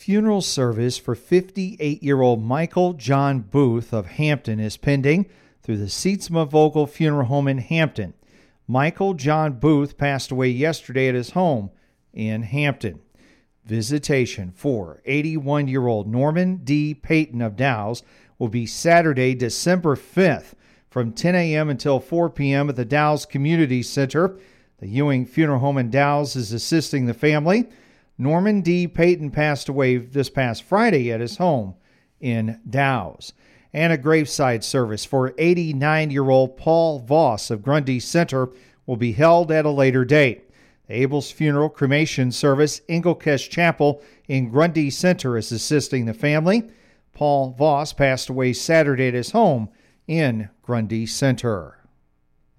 funeral service for 58-year-old Michael John Booth of Hampton is pending through the Sietsma Vogel Funeral Home in Hampton. Michael John Booth passed away yesterday at his home in Hampton. Visitation for 81-year-old Norman D. Payton of Dowse will be Saturday, December 5th from 10 a.m. until 4 p.m. at the Dowse Community Center. The Ewing Funeral Home in Dowse is assisting the family. Norman D. Payton passed away this past Friday at his home in Dowse. And a graveside service for 89-year-old Paul Voss of Grundy Center will be held at a later date. The Abel's Funeral Cremation Service, Engelkesh Chapel in Grundy Center, is assisting the family. Paul Voss passed away Saturday at his home in Grundy Center.